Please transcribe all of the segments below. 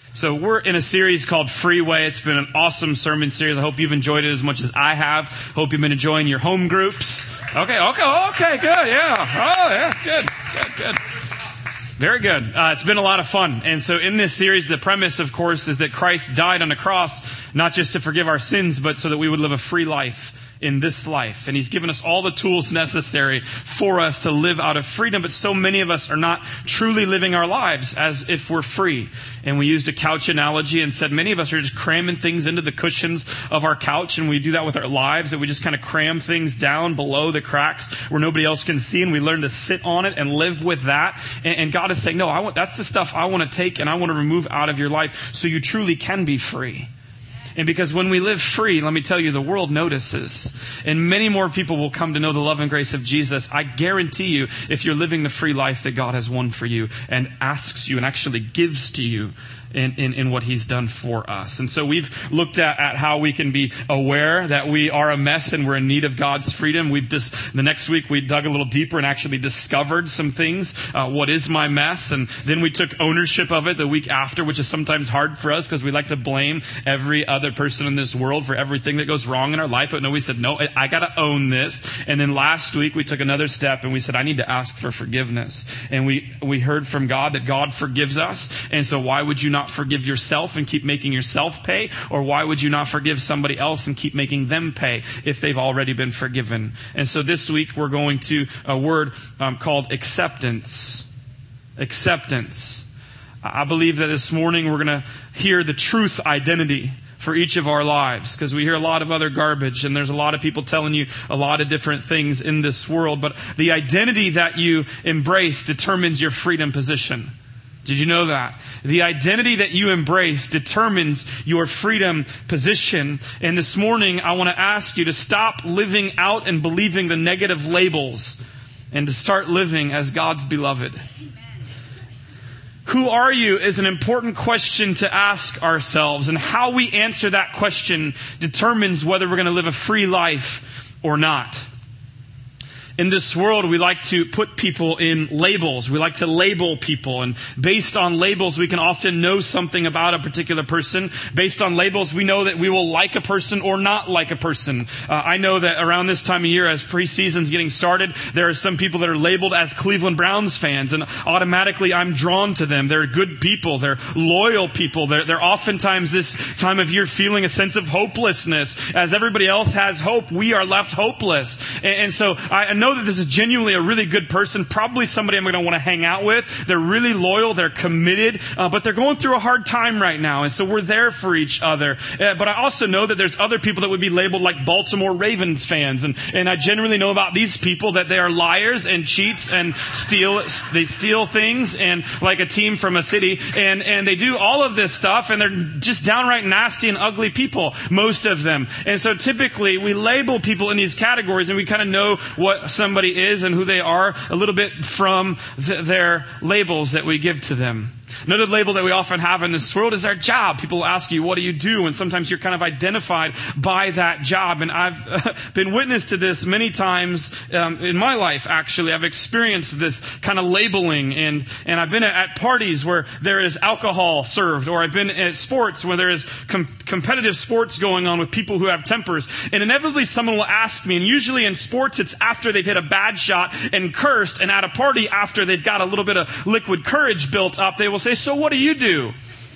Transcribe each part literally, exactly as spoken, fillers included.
So we're in a series called Freeway. It's been an awesome sermon series. I hope you've enjoyed it as much as I have. Hope you've been enjoying your home groups. Okay, okay, okay, good, yeah. Oh, yeah, good, good, good. Very good. Uh, it's been a lot of fun. And so in this series, the premise, of course, is that Christ died on a cross, not just to forgive our sins, but so that we would live a free life in this life. And He's given us all the tools necessary for us to live out of freedom. But so many of us are not truly living our lives as if we're free. And we used a couch analogy and said many of us are just cramming things into the cushions of our couch. And we do that with our lives, that we just kind of cram things down below the cracks where nobody else can see. And we learn to sit on it and live with that. And, and God is saying, no, I want, that's the stuff I want to take and I want to remove out of your life so you truly can be free. And because when we live free, let me tell you, the world notices. And many more people will come to know the love and grace of Jesus. I guarantee you, if you're living the free life that God has won for you and asks you and actually gives to you in, in, in what He's done for us. And so we've looked at, at how we can be aware that we are a mess and we're in need of God's freedom. We've just, the next week we dug a little deeper and actually discovered some things. Uh, what is my mess? And then we took ownership of it the week after, which is sometimes hard for us because we like to blame every other person in this world for everything that goes wrong in our life. But no, we said, no, I got to own this. And then last week we took another step and we said, I need to ask for forgiveness. And we, we heard from God that God forgives us. And so why would you not forgive yourself and keep making yourself pay? Or why would you not forgive somebody else and keep making them pay if they've already been forgiven? And so this week we're going to a word um, called acceptance. Acceptance. I believe that this morning we're going to hear the truth identity for each of our lives, because we hear a lot of other garbage and there's a lot of people telling you a lot of different things in this world. But the identity that you embrace determines your freedom position. Did you know that? The identity that you embrace determines your freedom position. And this morning, I want to ask you to stop living out and believing the negative labels and to start living as God's beloved. Amen. Who are you is an important question to ask ourselves. And how we answer that question determines whether we're going to live a free life or not. In this world, we like to put people in labels. We like to label people. And based on labels, we can often know something about a particular person. Based on labels, we know that we will like a person or not like a person. Uh, I know that around this time of year, as preseason's getting started, there are some people that are labeled as Cleveland Browns fans. And automatically, I'm drawn to them. They're good people. They're loyal people. They're, they're oftentimes this time of year feeling a sense of hopelessness. As everybody else has hope, we are left hopeless. And, and so I know that this is genuinely a really good person, probably somebody I'm going to want to hang out with. They're really loyal, they're committed, uh, but they're going through a hard time right now, and so we're there for each other. Uh, but I also know that there's other people that would be labeled like Baltimore Ravens fans, and, and I generally know about these people that they are liars and cheats and steal, they steal things, and like a team from a city, and, and they do all of this stuff, and they're just downright nasty and ugly people, most of them. And so typically we label people in these categories, and we kind of know what somebody is and who they are a little bit from th- their labels that we give to them. Another label that we often have in this world is our job. People ask you, what do you do? And sometimes you're kind of identified by that job. And I've uh, been witness to this many times um, in my life, actually. I've experienced this kind of labeling. And, and I've been at, at parties where there is alcohol served. Or I've been at sports where there is com- competitive sports going on with people who have tempers. And inevitably someone will ask me, and usually in sports it's after they've hit a bad shot and cursed. And at a party after they've got a little bit of liquid courage built up, they will say, so what do you do?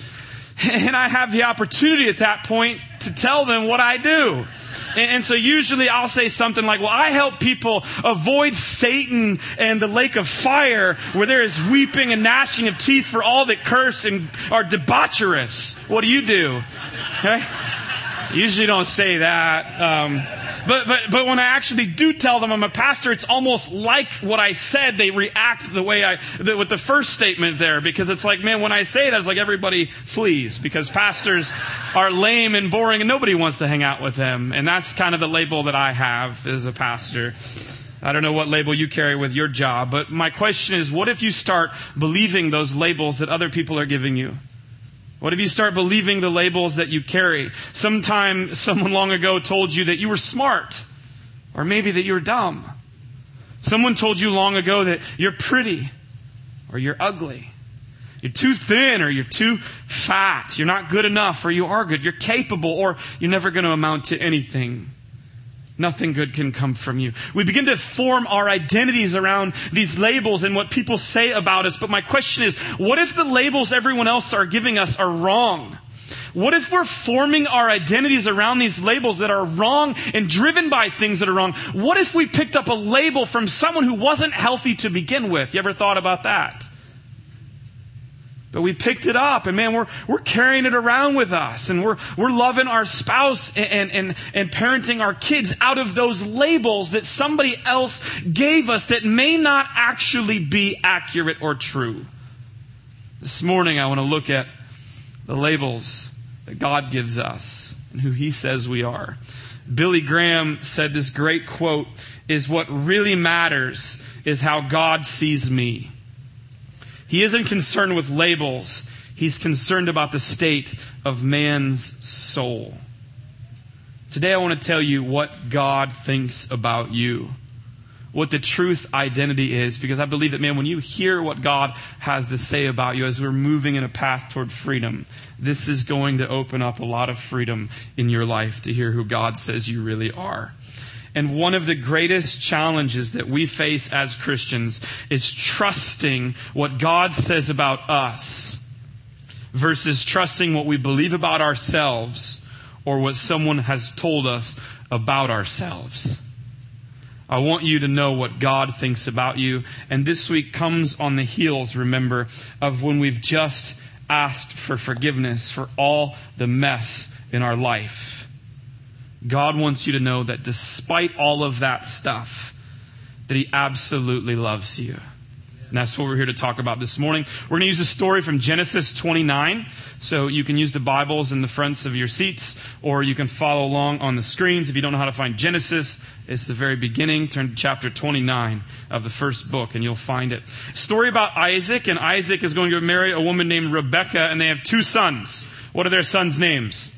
And I have the opportunity at that point to tell them what I do. And so usually I'll say something like, well, I help people avoid Satan and the lake of fire where there is weeping and gnashing of teeth for all that curse and are debaucherous. What do you do? Okay? Usually don't say that. Um, but, but, but when I actually do tell them I'm a pastor, it's almost like what I said. They react the way I, the, with the first statement there, because it's like, man, when I say that, it's like everybody flees because pastors are lame and boring and nobody wants to hang out with them. And that's kind of the label that I have as a pastor. I don't know what label you carry with your job, but my question is, what if you start believing those labels that other people are giving you? What if you start believing the labels that you carry? Sometime someone long ago told you that you were smart, or maybe that you were dumb. Someone told you long ago that you're pretty, or you're ugly. You're too thin, or you're too fat. You're not good enough, or you are good. You're capable, or you're never going to amount to anything. Nothing good can come from you. We begin to form our identities around these labels and what people say about us. But my question is, what if the labels everyone else are giving us are wrong? What if we're forming our identities around these labels that are wrong and driven by things that are wrong? What if we picked up a label from someone who wasn't healthy to begin with? You ever thought about that? But we picked it up, and man, we're we're carrying it around with us, and we're we're loving our spouse and and and parenting our kids out of those labels that somebody else gave us that may not actually be accurate or true. This morning, I want to look at the labels that God gives us and who He says we are. Billy Graham said this great quote, is what really matters is how God sees me. He isn't concerned with labels. He's concerned about the state of man's soul. Today I want to tell you what God thinks about you. What the truth identity is. Because I believe that, man, when you hear what God has to say about you as we're moving in a path toward freedom, this is going to open up a lot of freedom in your life to hear who God says you really are. And one of the greatest challenges that we face as Christians is trusting what God says about us versus trusting what we believe about ourselves or what someone has told us about ourselves. I want you to know what God thinks about you. And this week comes on the heels, remember, of when we've just asked for forgiveness for all the mess in our life. God wants you to know that despite all of that stuff, that He absolutely loves you. And that's what we're here to talk about this morning. We're going to use a story from Genesis twenty-nine. So you can use the Bibles in the fronts of your seats, or you can follow along on the screens. If you don't know how to find Genesis, it's the very beginning. Turn to chapter twenty-nine of the first book, and you'll find it. Story about Isaac, and Isaac is going to marry a woman named Rebekah, and they have two sons. What are their sons' names?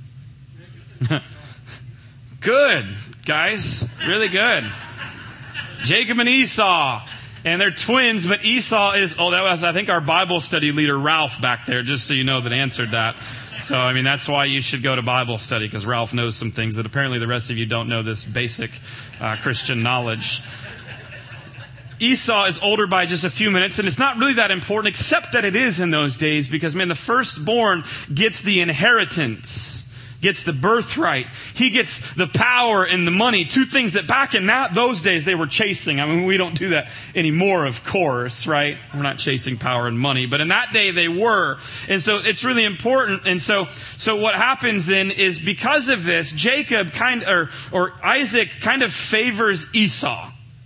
Good, guys. Really good. Jacob and Esau. And they're twins, but Esau is, oh, that was, I think, our Bible study leader, Ralph, back there, just so you know, that answered that. So, I mean, that's why you should go to Bible study, because Ralph knows some things that apparently the rest of you don't know, this basic uh, Christian knowledge. Esau is older by just a few minutes, and it's not really that important, except that it is in those days, because, man, the firstborn gets the inheritance. Gets the birthright. He gets the power and the money. Two things that back in that those days they were chasing. I mean, we don't do that anymore, of course, right? We're not chasing power and money. But in that day they were. And so it's really important. And so so what happens then is because of this, Jacob kind or or Isaac kind of favors Esau.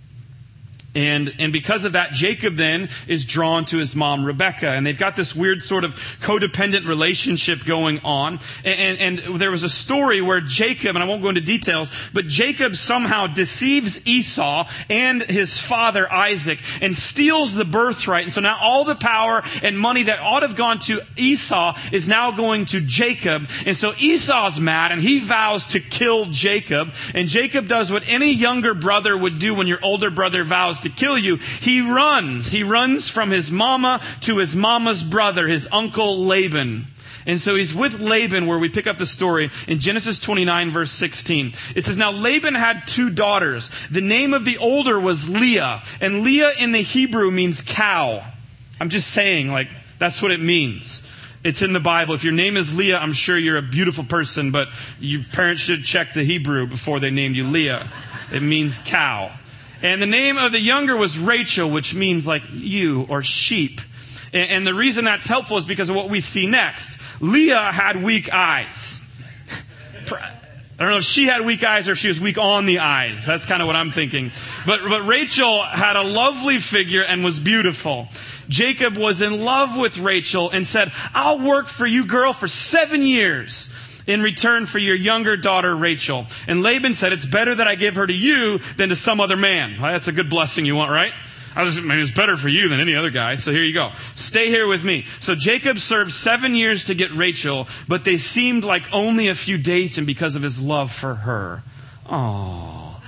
And and because of that, Jacob then is drawn to his mom, Rebekah. And they've got this weird sort of codependent relationship going on. And, and, and there was a story where Jacob, and I won't go into details, but Jacob somehow deceives Esau and his father, Isaac, and steals the birthright. And so now all the power and money that ought to have gone to Esau is now going to Jacob. And so Esau's mad, and he vows to kill Jacob. And Jacob does what any younger brother would do when your older brother vows to to kill you. He runs. He runs from his mama to his mama's brother, his uncle Laban. And so he's with Laban, where we pick up the story in Genesis twenty-nine, verse sixteen. It says, now Laban had two daughters. The name of the older was Leah. And Leah in the Hebrew means cow. I'm just saying, like, that's what it means. It's in the Bible. If your name is Leah, I'm sure you're a beautiful person, but your parents should check the Hebrew before they named you Leah. It means cow. And the name of the younger was Rachel, which means like you or sheep. And, and the reason that's helpful is because of what we see next. Leah had weak eyes. I don't know if she had weak eyes or if she was weak on the eyes. That's kind of what I'm thinking. But, but Rachel had a lovely figure and was beautiful. Jacob was in love with Rachel and said, I'll work for you, girl, for seven years. In return for your younger daughter, Rachel. And Laban said, it's better that I give her to you than to some other man. Well, that's a good blessing you want, right? I was, I mean, it's better for you than any other guy. So here you go. Stay here with me. So Jacob served seven years to get Rachel, but they seemed like only a few days and because of his love for her. Aww.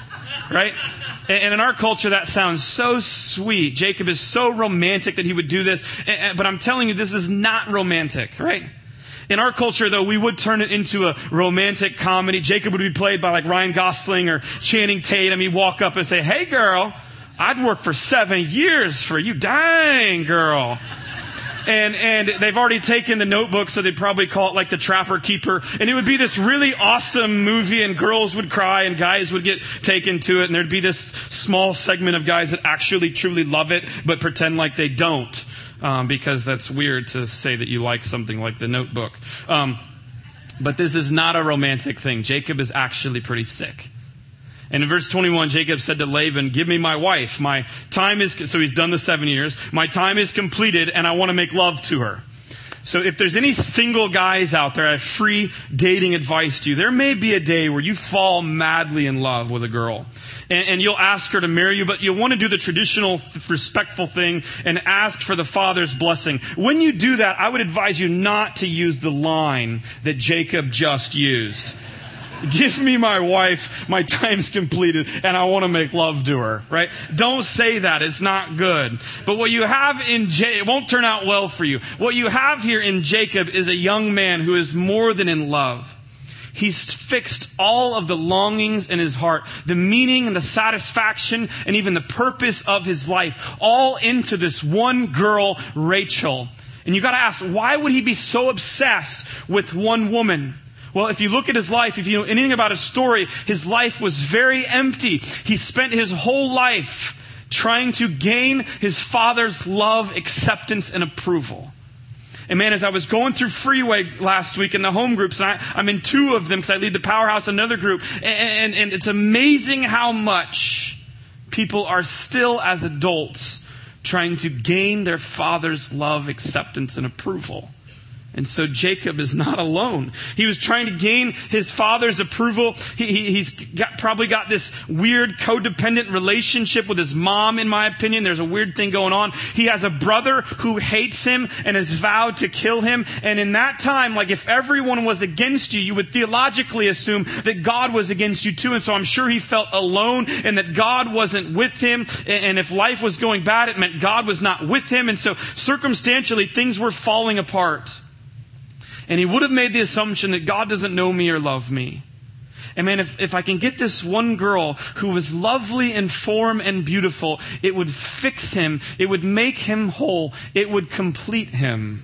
right? And in our culture, that sounds so sweet. Jacob is so romantic that he would do this. But I'm telling you, this is not romantic, right? In our culture, though, we would turn it into a romantic comedy. Jacob would be played by like Ryan Gosling or Channing Tatum. He'd walk up and say, "Hey, girl, I'd work for seven years for you. Dang, girl." And and they've already taken the Notebook, so they'd probably call it like The Trapper Keeper. And it would be this really awesome movie, and girls would cry and guys would get taken to it. And there'd be this small segment of guys that actually truly love it, but pretend like they don't. Um, because that's weird to say that you like something like The Notebook. Um, but this is not a romantic thing. Jacob is actually pretty sick. And in verse twenty-one, Jacob said to Laban, "Give me my wife. My time is," so he's done the seven years. "My time is completed and I want to make love to her." So if there's any single guys out there, I have free dating advice to you. There may be a day where you fall madly in love with a girl. And, and you'll ask her to marry you, but you'll want to do the traditional respectful thing and ask for the father's blessing. When you do that, I would advise you not to use the line that Jacob just used. "Give me my wife, my time's completed, and I want to make love to her," right? Don't say that. It's not good. But what you have in Jacob, it won't turn out well for you. What you have here in Jacob is a young man who is more than in love. He's fixed all of the longings in his heart, the meaning and the satisfaction and even the purpose of his life, all into this one girl, Rachel. And you got to ask, why would he be so obsessed with one woman? Well, if you look at his life, if you know anything about his story, his life was very empty. He spent his whole life trying to gain his father's love, acceptance, and approval. And man, as I was going through Freeway last week in the home groups, and I, I'm in two of them because I lead the Powerhouse, another group, and, and, and it's amazing how much people are still, as adults, trying to gain their father's love, acceptance, and approval. And so Jacob is not alone. He was trying to gain his father's approval. He, he, he's got, probably got this weird codependent relationship with his mom, in my opinion. There's a weird thing going on. He has a brother who hates him and has vowed to kill him. And in that time, like if everyone was against you, you would theologically assume that God was against you too. And so I'm sure he felt alone and that God wasn't with him. And if life was going bad, it meant God was not with him. And so circumstantially, things were falling apart. And he would have made the assumption that God doesn't know me or love me. And man, if, if I can get this one girl who was lovely in form and beautiful, it would fix him. It would make him whole. It would complete him.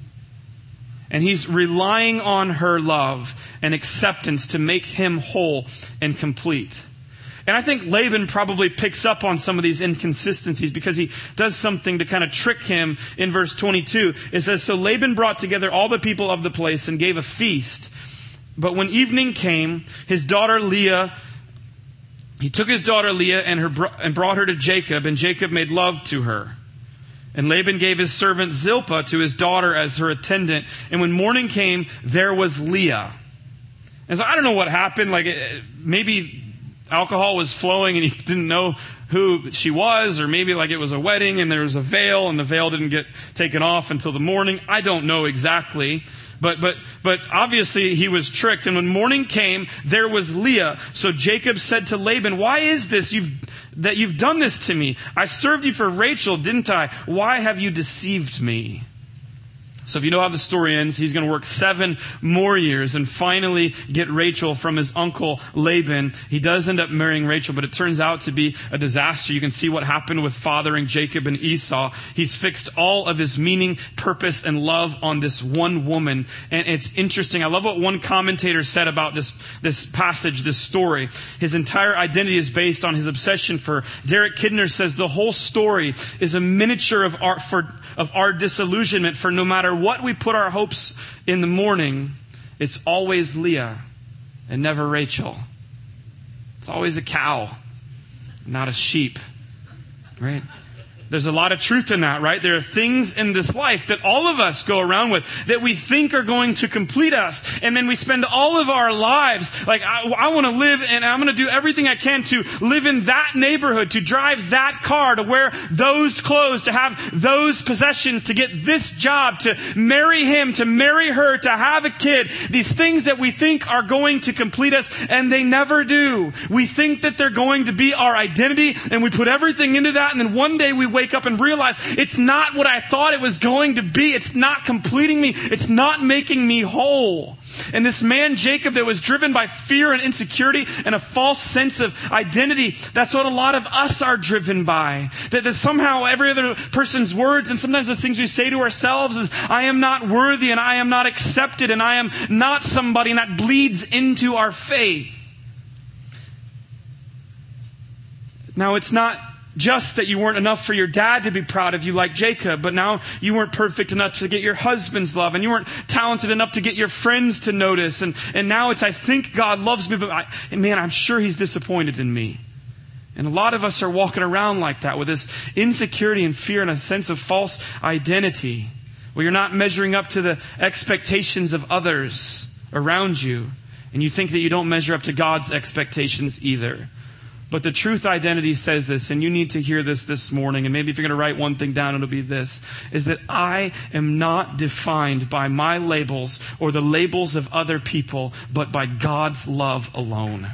And he's relying on her love and acceptance to make him whole and complete. And I think Laban probably picks up on some of these inconsistencies because he does something to kind of trick him in verse twenty-two. It says, "So Laban brought together all the people of the place and gave a feast. But when evening came, his daughter Leah, he took his daughter Leah and, her, and brought her to Jacob, and Jacob made love to her. And Laban gave his servant Zilpah to his daughter as her attendant. And when morning came, there was Leah." And so I don't know what happened. Like maybe alcohol was flowing and he didn't know who she was, or maybe like it was a wedding and there was a veil and the veil didn't get taken off until the morning. I don't know exactly. But but but obviously he was tricked. And when morning came, there was Leah. So Jacob said to Laban, "Why is this you've that you've done this to me? I served you for Rachel, didn't I? Why have you deceived me?" So if you know how the story ends, he's going to work seven more years and finally get Rachel from his uncle Laban. He does end up marrying Rachel, but it turns out to be a disaster. You can see what happened with fathering Jacob and Esau. He's fixed all of his meaning, purpose, and love on this one woman. And it's interesting. I love what one commentator said about this, this passage, this story. His entire identity is based on his obsession for. Derek Kidner says the whole story is a miniature of our, for, of our disillusionment, for no matter what we put our hopes in the morning, it's always Leah and never Rachel. It's always a cow, not a sheep, right? There's a lot of truth in that, right? There are things in this life that all of us go around with that we think are going to complete us. And then we spend all of our lives like, I, I want to live and I'm going to do everything I can to live in that neighborhood, to drive that car, to wear those clothes, to have those possessions, to get this job, to marry him, to marry her, to have a kid. These things that we think are going to complete us, and they never do. We think that they're going to be our identity, and we put everything into that, and then one day we wake up and realize it's not what I thought it was going to be. It's not completing me. It's not making me whole. And this man, Jacob, that was driven by fear and insecurity and a false sense of identity, that's what a lot of us are driven by. That, that somehow every other person's words and sometimes the things we say to ourselves is, I am not worthy and I am not accepted and I am not somebody, and that bleeds into our faith. Now, it's not just that you weren't enough for your dad to be proud of you like Jacob, but now you weren't perfect enough to get your husband's love, and you weren't talented enough to get your friends to notice, and, and now it's, I think God loves me, but I, man, I'm sure he's disappointed in me. And a lot of us are walking around like that with this insecurity and fear and a sense of false identity, where you're not measuring up to the expectations of others around you, and you think that you don't measure up to God's expectations either. But the truth identity says this, and you need to hear this this morning, and maybe if you're going to write one thing down, it'll be this, is that I am not defined by my labels or the labels of other people, but by God's love alone.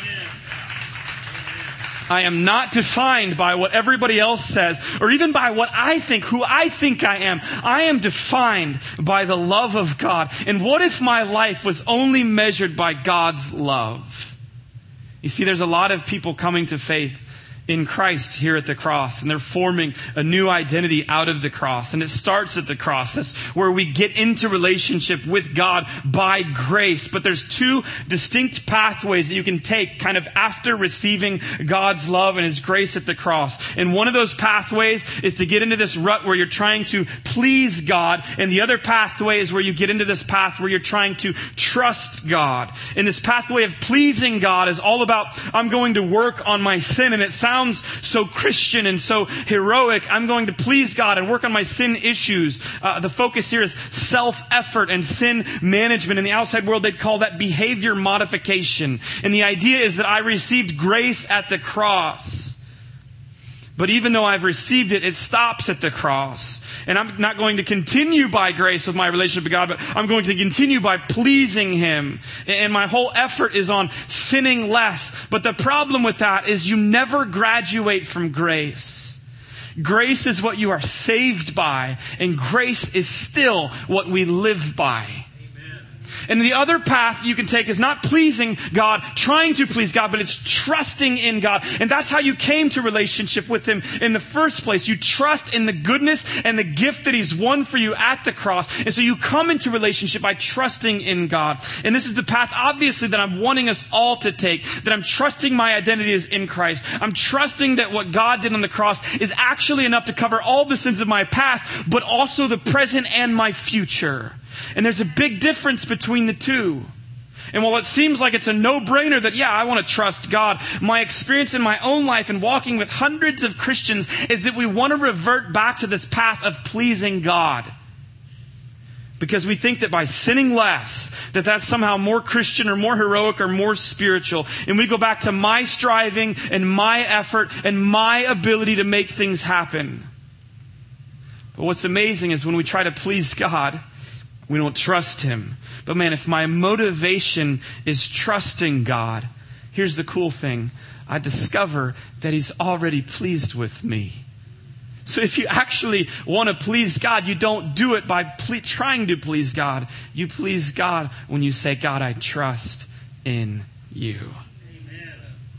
I am not defined by what everybody else says, or even by what I think, who I think I am. I am defined by the love of God. And what if my life was only measured by God's love? You see, there's a lot of people coming to faith in Christ here at the cross, and they're forming a new identity out of the cross. And it starts at the cross. That's where we get into relationship with God by grace. But there's two distinct pathways that you can take kind of after receiving God's love and His grace at the cross. And one of those pathways is to get into this rut where you're trying to please God. And the other pathway is where you get into this path where you're trying to trust God. And this pathway of pleasing God is all about, I'm going to work on my sin. And it sounds so Christian and so heroic. I'm going to please God and work on my sin issues. Uh, the focus here is self-effort and sin management. In the outside world, they'd call that behavior modification. And the idea is that I received grace at the cross. But even though I've received it, it stops at the cross. And I'm not going to continue by grace with my relationship with God, but I'm going to continue by pleasing Him. And my whole effort is on sinning less. But the problem with that is you never graduate from grace. Grace is what you are saved by, and grace is still what we live by. And the other path you can take is not pleasing God, trying to please God, but it's trusting in God. And that's how you came to relationship with Him in the first place. You trust in the goodness and the gift that He's won for you at the cross. And so you come into relationship by trusting in God. And this is the path, obviously, that I'm wanting us all to take, that I'm trusting my identity is in Christ. I'm trusting that what God did on the cross is actually enough to cover all the sins of my past, but also the present and my future. And there's a big difference between the two. And while it seems like it's a no-brainer that, yeah, I want to trust God, my experience in my own life and walking with hundreds of Christians is that we want to revert back to this path of pleasing God. Because we think that by sinning less, that that's somehow more Christian or more heroic or more spiritual. And we go back to my striving and my effort and my ability to make things happen. But what's amazing is when we try to please God, we don't trust Him. But man, if my motivation is trusting God, here's the cool thing. I discover that He's already pleased with me. So if you actually want to please God, you don't do it by ple- trying to please God. You please God when you say, God, I trust in you. Amen.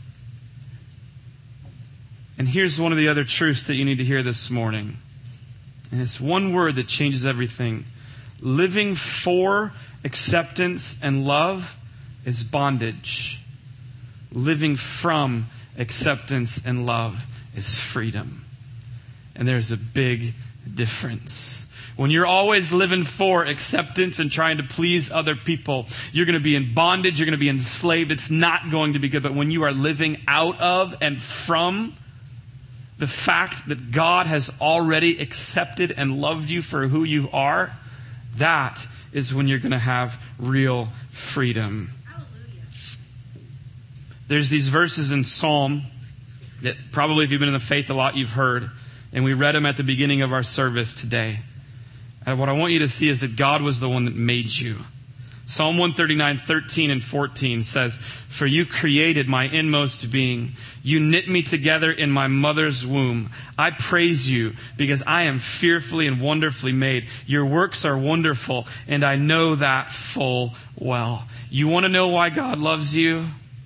And here's one of the other truths that you need to hear this morning. And it's one word that changes everything. Living for acceptance and love is bondage. Living from acceptance and love is freedom. And there's a big difference. When you're always living for acceptance and trying to please other people, you're going to be in bondage, you're going to be enslaved. It's not going to be good. But when you are living out of and from the fact that God has already accepted and loved you for who you are, that is when you're going to have real freedom. There's these verses in Psalm that probably if you've been in the faith a lot, you've heard. And we read them at the beginning of our service today. And what I want you to see is that God was the one that made you. Psalm one thirty-nine, thirteen and fourteen says, "For you created my inmost being. You knit me together in my mother's womb. I praise you because I am fearfully and wonderfully made. Your works are wonderful, and I know that full well." You want to know why God loves you?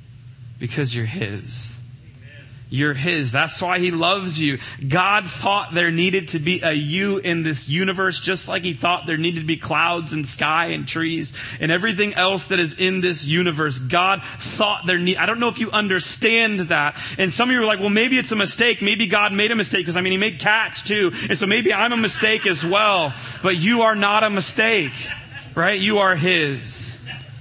Because you're His. You're His. That's why He loves you. God thought there needed to be a you in this universe, just like He thought there needed to be clouds and sky and trees and everything else that is in this universe. God thought there need. I don't know if you understand that. And some of you are like, well, maybe it's a mistake. Maybe God made a mistake because, I mean, He made cats too. And so maybe I'm a mistake as well. But you are not a mistake, right? You are His.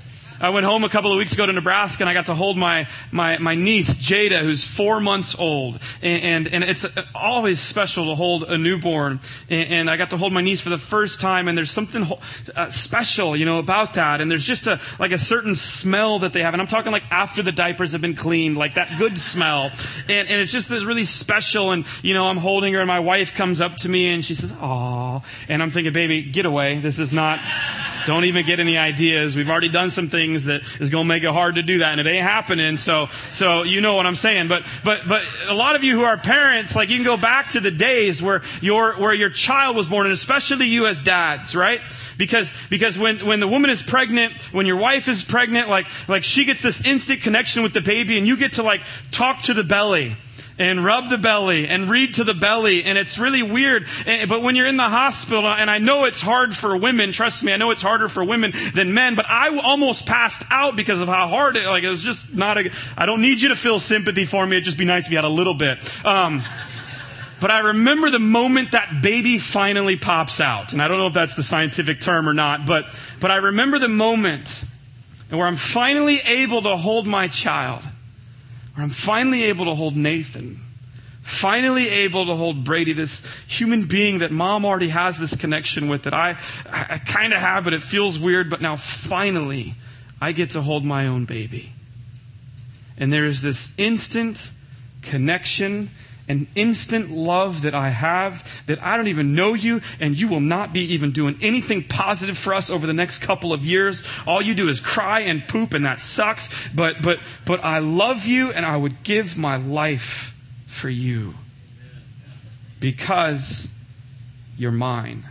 I went home a couple of weeks ago to Nebraska and I got to hold my, my, my niece, Jada, who's four months old. And, and, and it's always special to hold a newborn. And, and I got to hold my niece for the first time, and there's something uh, special, you know, about that. And there's just a, like a certain smell that they have. And I'm talking like after the diapers have been cleaned, like that good smell. And, and it's just this really special. And, you know, I'm holding her and my wife comes up to me and she says, "Aw." And I'm thinking, baby, get away. This is not, don't even get any ideas. We've already done some things that is going to make it hard to do that, and it ain't happening. So, so you know what I'm saying. But, but, but a lot of you who are parents, like you can go back to the days where your, where your child was born, and especially you as dads, right? Because, because when, when the woman is pregnant, when your wife is pregnant, like, like she gets this instant connection with the baby, and you get to like talk to the belly. And rub the belly and read to the belly. And it's really weird. And, but when you're in the hospital, and I know it's hard for women, trust me, I know it's harder for women than men, but I almost passed out because of how hard it, like it was just not a, I don't need you to feel sympathy for me. It'd just be nice if you had a little bit. Um, But I remember the moment that baby finally pops out. And I don't know if that's the scientific term or not, but, but I remember the moment where I'm finally able to hold my child. Where I'm finally able to hold Nathan. Finally able to hold Brady, this human being that mom already has this connection with, that I, I kind of have, but it feels weird. But now finally, I get to hold my own baby. And there is this instant connection and instant love that I have, that I don't even know you, and you will not be even doing anything positive for us over the next couple of years. All you do is cry and poop, and that sucks. But but but I love you, and I would give my life for you because you're mine,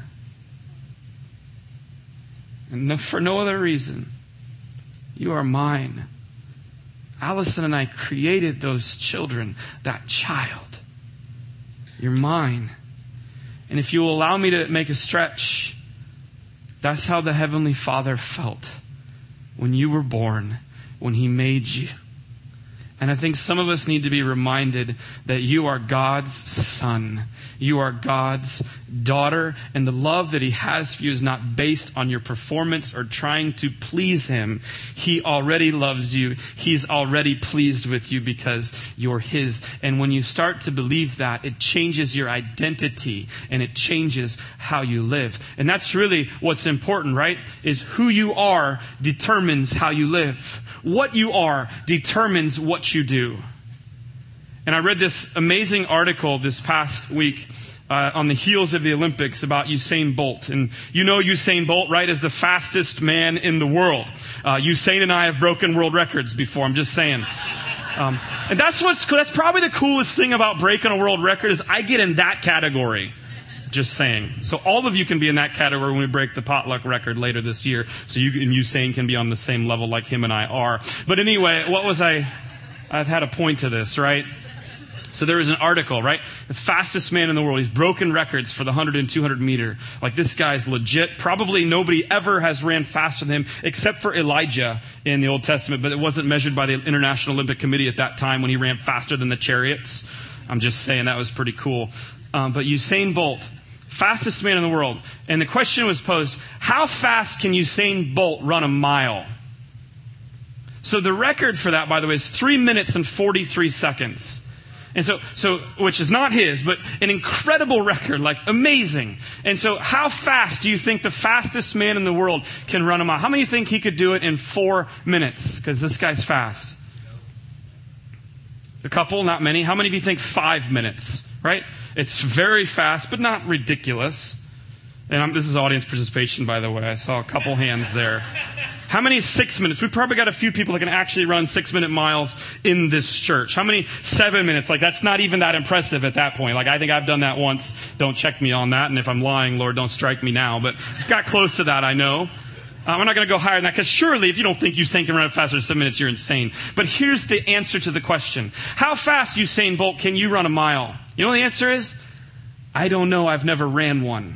and no, for no other reason. You are mine. Allison and I created those children, that child. You're mine. And if you will allow me to make a stretch, that's how the Heavenly Father felt when you were born, when He made you. And I think some of us need to be reminded that you are God's son. You are God's daughter. And the love that He has for you is not based on your performance or trying to please Him. He already loves you. He's already pleased with you because you're His. And when you start to believe that, it changes your identity and it changes how you live. And that's really what's important, right? Is who you are determines how you live. What you are determines what you do. And I read this amazing article this past week uh, on the heels of the Olympics about Usain Bolt. And you know Usain Bolt, right, as the fastest man in the world. Uh, Usain and I have broken world records before, I'm just saying. Um, and that's what's that's probably the coolest thing about breaking a world record is I get in that category. Just saying. So all of you can be in that category when we break the potluck record later this year. So you and Usain can be on the same level like him and I are. But anyway, what was I? I've had a point to this, right? So there was an article, right? The fastest man in the world. He's broken records for the one hundred and two hundred meter. Like this guy's legit. Probably nobody ever has ran faster than him except for Elijah in the Old Testament. But it wasn't measured by the International Olympic Committee at that time when he ran faster than the chariots. I'm just saying that was pretty cool. Um, but Usain Bolt, fastest man in the world. And the question was posed, how fast can Usain Bolt run a mile? So the record for that, by the way, is three minutes and forty-three seconds. And so, so, which is not his, but an incredible record, like amazing. And so how fast do you think the fastest man in the world can run a mile? How many think he could do it in four minutes? Because this guy's fast. A couple, not many. How many of you think five minutes, right? It's very fast, but not ridiculous. And I'm, this is audience participation, by the way. I saw a couple hands there. How many six minutes? We probably got a few people that can actually run six-minute miles in this church. How many seven minutes? Like, that's not even that impressive at that point. Like, I think I've done that once. Don't check me on that. And if I'm lying, Lord, don't strike me now. But got close to that, I know. Uh, I'm not going to go higher than that, because surely if you don't think Usain can run faster than seven minutes, you're insane. But here's the answer to the question. How fast, Usain Bolt, can you run a mile? You know what the answer is? I don't know. I've never ran one.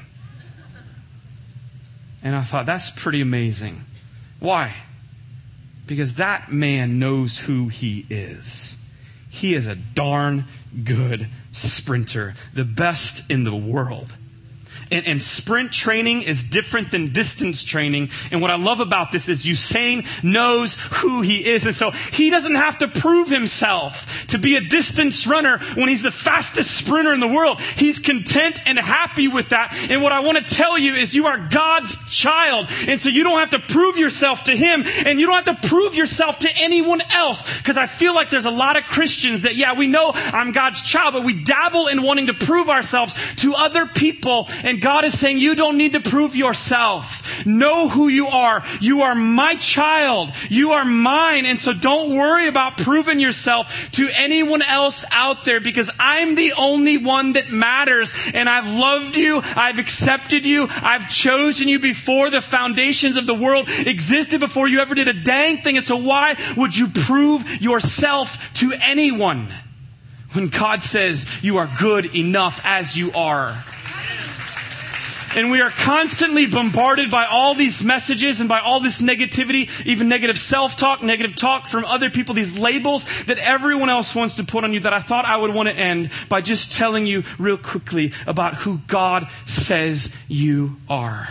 And I thought, that's pretty amazing. Why? Because that man knows who he is. He is a darn good sprinter, the best in the world. And, and sprint training is different than distance training. And what I love about this is Usain knows who he is. And so he doesn't have to prove himself to be a distance runner when he's the fastest sprinter in the world. He's content and happy with that. And what I want to tell you is you are God's child. And so you don't have to prove yourself to him. And you don't have to prove yourself to anyone else. Because I feel like there's a lot of Christians that, yeah, we know I'm God's child, but we dabble in wanting to prove ourselves to other people. And God is saying, you don't need to prove yourself. Know who you are. You are my child. You are mine. And so don't worry about proving yourself to anyone else out there, because I'm the only one that matters. And I've loved you. I've accepted you. I've chosen you before the foundations of the world existed, before you ever did a dang thing. And so why would you prove yourself to anyone when God says you are good enough as you are? And we are constantly bombarded by all these messages and by all this negativity, even negative self-talk, negative talk from other people, these labels that everyone else wants to put on you, that I thought I would want to end by just telling you real quickly about who God says you are.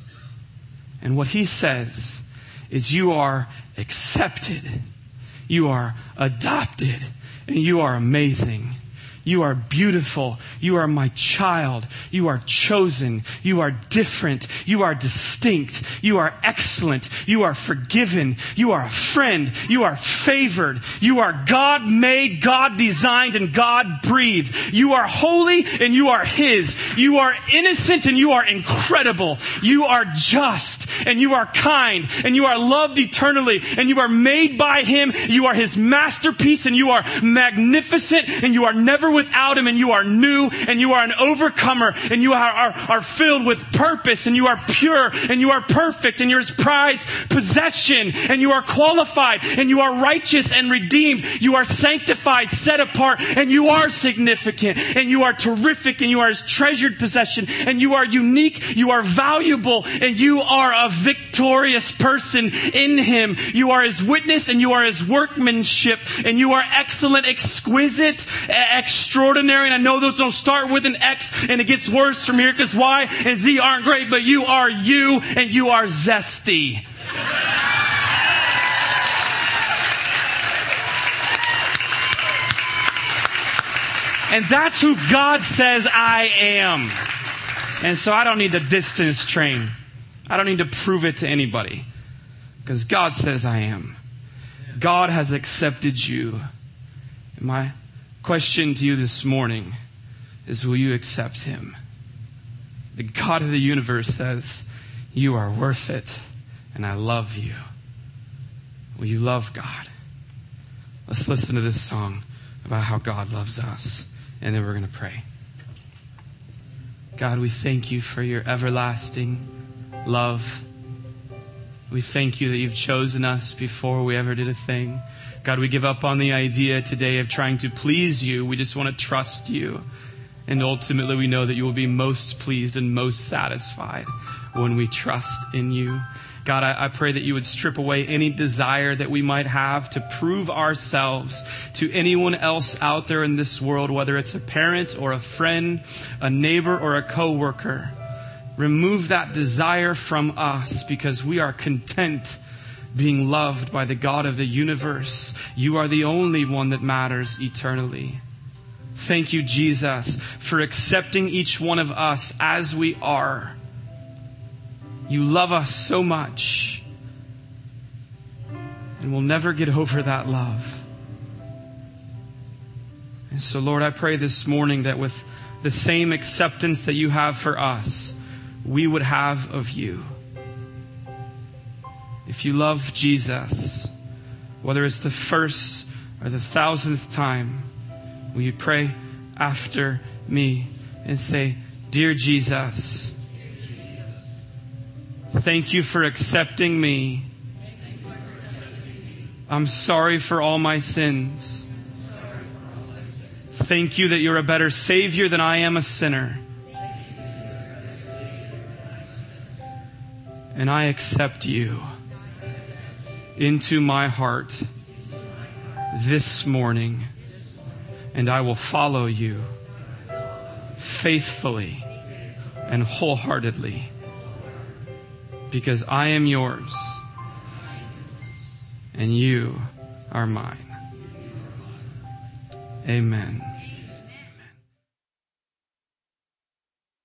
And what he says is you are accepted, you are adopted, and you are amazing. You are beautiful. You are my child. You are chosen. You are different. You are distinct. You are excellent. You are forgiven. You are a friend. You are favored. You are God-made, God-designed, and God-breathed. You are holy and you are his. You are innocent and you are incredible. You are just and you are kind and you are loved eternally and you are made by him. You are his masterpiece and you are magnificent and you are never without him, and you are new, and you are an overcomer, and you are, are, are filled with purpose, and you are pure, and you are perfect, and you're his prized possession, and you are qualified, and you are righteous and redeemed. You are sanctified, set apart, and you are significant, and you are terrific, and you are his treasured possession, and you are unique, you are valuable, and you are a victorious person in him. You are his witness, and you are his workmanship, and you are excellent, exquisite, extraordinary. And I know those don't start with an X, and it gets worse from here, because Y and Z aren't great, but you are you, and you are zesty. And that's who God says I am. And so I don't need to distance train. I don't need to prove it to anybody, because God says I am. God has accepted you. My question to you this morning is, will you accept him? The God of the universe says, you are worth it, and I love you. Will you love God? Let's listen to this song about how God loves us, and then we're going to pray. God, we thank you for your everlasting love. We thank you that you've chosen us before we ever did a thing. God, we give up on the idea today of trying to please you. We just want to trust you. And ultimately, we know that you will be most pleased and most satisfied when we trust in you. God, I, I pray that you would strip away any desire that we might have to prove ourselves to anyone else out there in this world, whether it's a parent or a friend, a neighbor or a coworker. Remove that desire from us, because we are content being loved by the God of the universe. You are the only one that matters eternally. Thank you, Jesus, for accepting each one of us as we are. You love us so much, and we'll never get over that love. And so, Lord, I pray this morning that with the same acceptance that you have for us, we would have of you. If you love Jesus, whether it's the first or the thousandth time, will you pray after me and say, "Dear Jesus, thank you for accepting me. I'm sorry for all my sins. Thank you that you're a better Savior than I am a sinner. And I accept you into my heart this morning. And I will follow you faithfully and wholeheartedly because I am yours and you are mine." Amen.